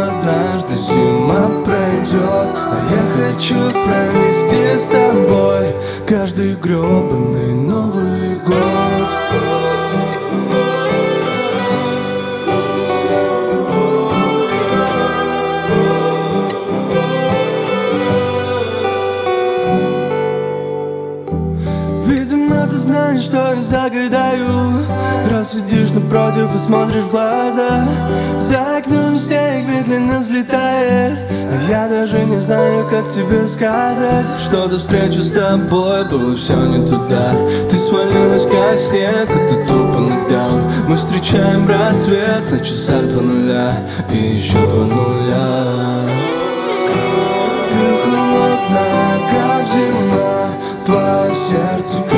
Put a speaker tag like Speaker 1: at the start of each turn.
Speaker 1: однажды зима пройдет, а я хочу провести с тобой каждый гребаный Новый год. Видимо, ты знаешь, что я загадаю, раз сидишь напротив и смотришь в глаза. За окном снег медленно взлетает, а я даже не знаю, как тебе сказать, что до встречи с тобой было все не туда. Ты свалилась как снег, это тупо нокдаун. Мы встречаем рассвет на часах 2:00 и еще 2:00. Ты холодная, как зима, твое сердце